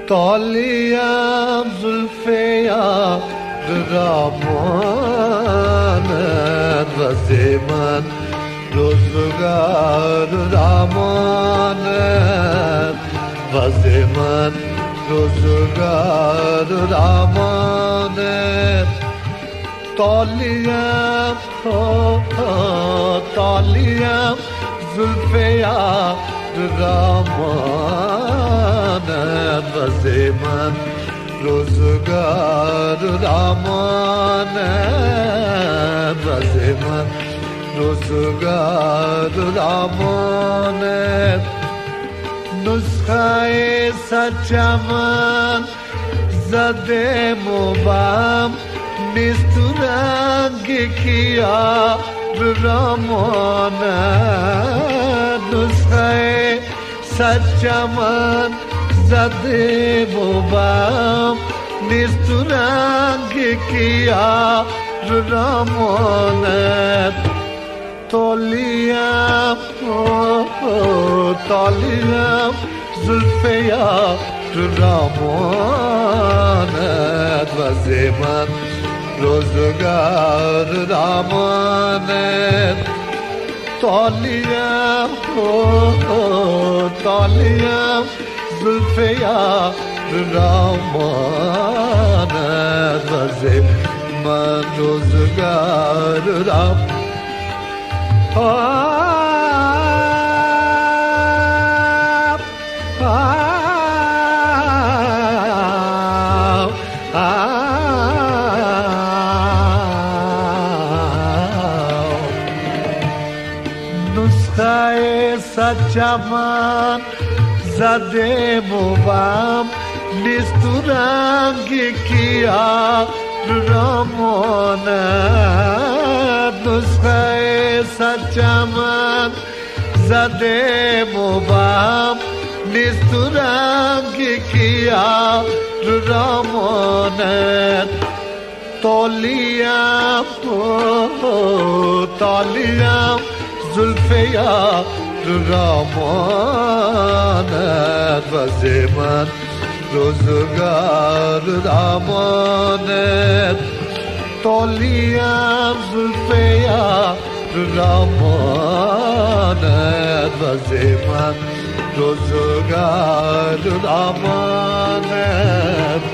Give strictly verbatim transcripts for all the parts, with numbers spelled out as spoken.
طالیم زلف یار رامانت وز من روزگار رامانت وز من روزگار رامانت طالیم طالیم زلف یار رامانت وز من روزگار رامانت وز من روزگار رامانت نسخه سچمن زده مبام نیست رنگ کیا رامانت نسخه سچمن زده مبام نیست رنگ کیا رامانت طالیم طالیم زلف یار رامانت وز من روزگار رامانت طالیم طالیم زلف یار رامانت وز من روزگار رامانت نسخه سچمن زده مبام نیست رنگ کیا رامانت نسخه سچمن زده مبام نیست رنگ کیا رامانت طالیم طالیم زلف یار رامانت وز من روزگار رامانت طالیم زلف یار رامانت وز من روزگار رامانت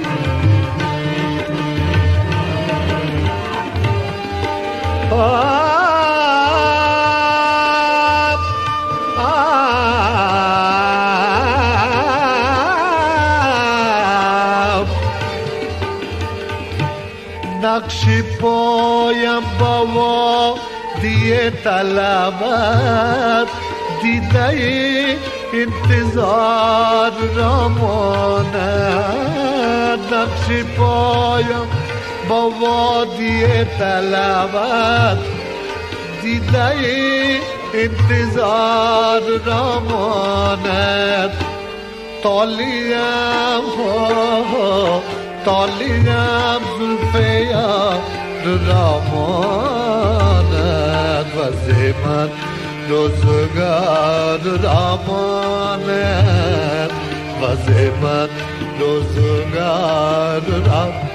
نقشی پایم با وادی طلبت دیده انتظار رامانت نقشی پایم با وادی طلبت دیده انتظار رامانت طالیم طالیم زلف یار رامانت وز من روزگار رامانت وز من روزگار رامانت